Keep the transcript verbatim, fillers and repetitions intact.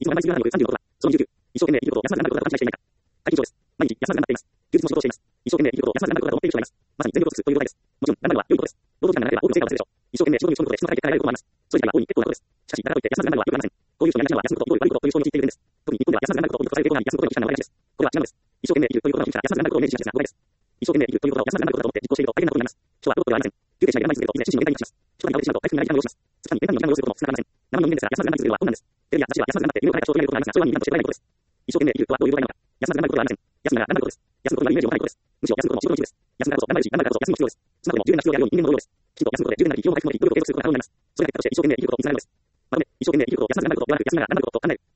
いつも頑張りすぎるならさんじゅうろくだ。そのにじゅうきゅう。一生懸命生きることを休まず頑張ることが勘違いしていないか。会議長です。毎日休まず頑張っています。休日も仕事をしています。一生懸命生きることを休まず頑張ることだと思っている人がいます。まさに全力を尽くすという答えです。もちろん、頑張るのは良いことです。労働時間が長ければ多くの成果を出せるでしょう。一生懸命仕事に打ち込むことで質の高い結果が得られることもあります。そういう時は大いに結構なことです。しかし、だからといって休まず頑張るのは良くありません。こういう人がやりながら休むことを良い悪いことという思想に陥っているんです。特に日本では休まず頑張ることをいいとされる傾向があり、休むことに無理な習いがちです。これは違うのです。一生懸命生きるということが起きたら休まず頑張ることを明示しがちな誤解です。一生懸命生きるということを休まず頑張ることだと思って実行していると大変なことになります。人はロボットではありません。休憩しないで頑張り続けると以前心身の限界に達します。人に倒れてしまうと回復に長い時間を要します。つかに年単位の時間を要することも少なくありません。生の人間ですが休まず頑張り続けるのは困難です。テレビや雑誌は休まず頑張って魅力を早く届けられることがありますが、それは人間として得られないことでありますが、それは人間として得られないことです。一生懸命生きるとはどういうことなのか。休まず頑張ることではありません。休むなら頑張ることです。休むことがイメージを持たないことです。むしろ休むことも仕事の一部です。休むからこそ頑張るし、頑張るからこそ休む必要です。少なくとも十分な必要であるように人間の労働です。きちんと休むことで十分な力を回復するのに努力を継続することが可能になります。それが結果として一生懸命生きることにつながるのです。まとめ、一生懸命生きることを休まず頑張ることではなく、休みながら頑張ることと考える。